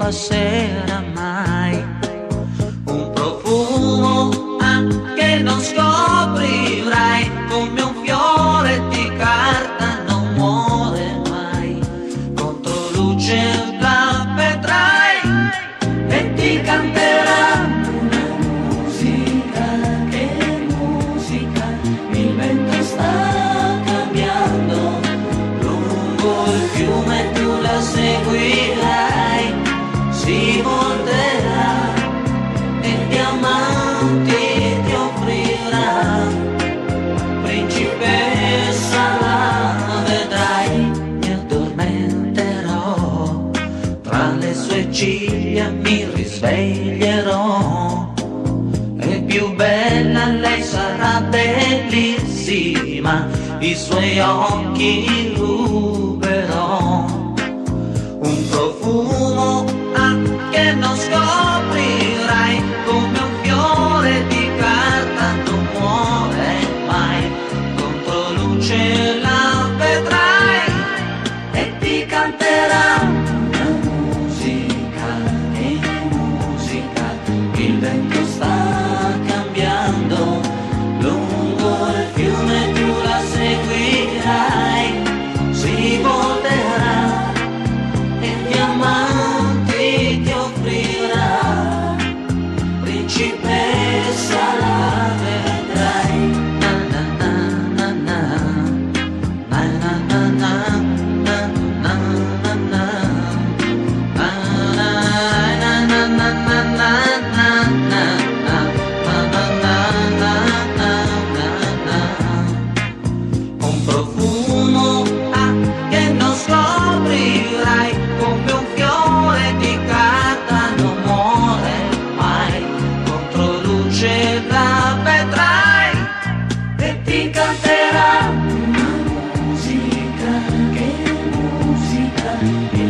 passerà mai. Un profumo che non scoprirai, come un fiore di carta non muore mai. Contro luce la vedrai e ti canterà una musica, che musica. Il vento sta cambiando lungo il fiume, tu la seguirai, si volterà e diamanti ti offrirà. Principessa la vedrai, mi addormenterò, tra le sue ciglia mi risveglierò. E più bella lei sarà, bellissima, i suoi occhi ruberò. Un profumo che non scoprirai, come un fiore di carta non muore mai. Contro luce la vedrai e ti canterà una musica, che musica. Il vento sta cambiando lungo il fiume, tu la seguirai, si volterà e diamanti ti offrirà. Principessa la vedrai. Na na na na na, na na na na, na na na na, na na na na na. Un profumo che non scoprirai, come un fiore di carta non muore mai. Contro luce la vedrai e ti canterà una musica, che musica.